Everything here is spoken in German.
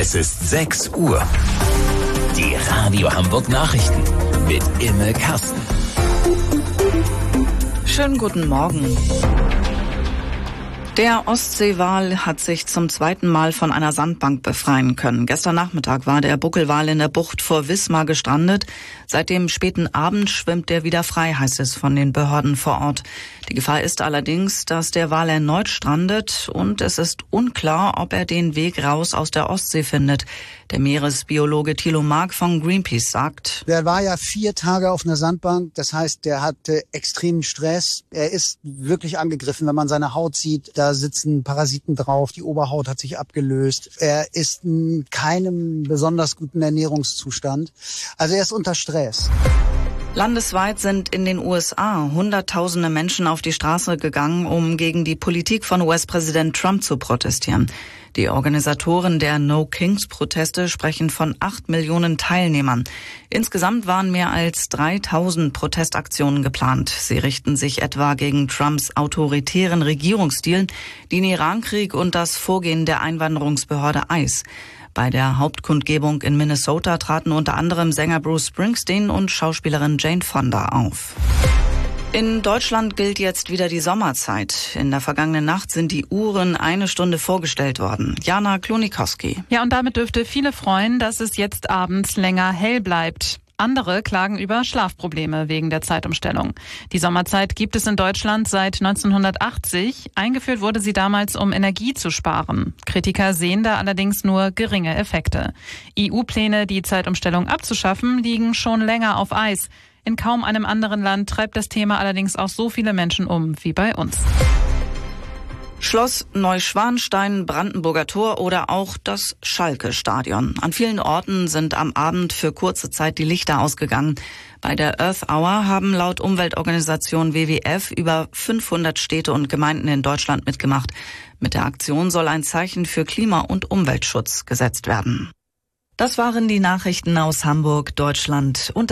Es ist 6 Uhr. Die Radio Hamburg Nachrichten mit Imme Kasten. Schönen guten Morgen. Der Ostseewal hat sich zum zweiten Mal von einer Sandbank befreien können. Gestern Nachmittag war der Buckelwal in der Bucht vor Wismar gestrandet. Seit dem späten Abend schwimmt er wieder frei, heißt es von den Behörden vor Ort. Die Gefahr ist allerdings, dass der Wal erneut strandet und es ist unklar, ob er den Weg raus aus der Ostsee findet. Der Meeresbiologe Thilo Mark von Greenpeace sagt: Der war ja 4 Tage auf einer Sandbank, das heißt, der hatte extremen Stress. Er ist wirklich angegriffen, wenn man seine Haut sieht, da sitzen Parasiten drauf, die Oberhaut hat sich abgelöst. Er ist in keinem besonders guten Ernährungszustand, also er ist unter Stress. Landesweit sind in den USA Hunderttausende Menschen auf die Straße gegangen, um gegen die Politik von US-Präsident Trump zu protestieren. Die Organisatoren der No-Kings-Proteste sprechen von 8 Millionen Teilnehmern. Insgesamt waren mehr als 3000 Protestaktionen geplant. Sie richten sich etwa gegen Trumps autoritären Regierungsstil, den Irankrieg und das Vorgehen der Einwanderungsbehörde ICE. Bei der Hauptkundgebung in Minnesota traten unter anderem Sänger Bruce Springsteen und Schauspielerin Jane Fonda auf. In Deutschland gilt jetzt wieder die Sommerzeit. In der vergangenen Nacht sind die Uhren 1 Stunde vorgestellt worden. Jana Klonikowski. Ja, und damit dürfte viele freuen, dass es jetzt abends länger hell bleibt. Andere klagen über Schlafprobleme wegen der Zeitumstellung. Die Sommerzeit gibt es in Deutschland seit 1980. Eingeführt wurde sie damals, um Energie zu sparen. Kritiker sehen da allerdings nur geringe Effekte. EU-Pläne, die Zeitumstellung abzuschaffen, liegen schon länger auf Eis. In kaum einem anderen Land treibt das Thema allerdings auch so viele Menschen um wie bei uns. Schloss Neuschwanstein, Brandenburger Tor oder auch das Schalke-Stadion. An vielen Orten sind am Abend für kurze Zeit die Lichter ausgegangen. Bei der Earth Hour haben laut Umweltorganisation WWF über 500 Städte und Gemeinden in Deutschland mitgemacht. Mit der Aktion soll ein Zeichen für Klima- und Umweltschutz gesetzt werden. Das waren die Nachrichten aus Hamburg, Deutschland und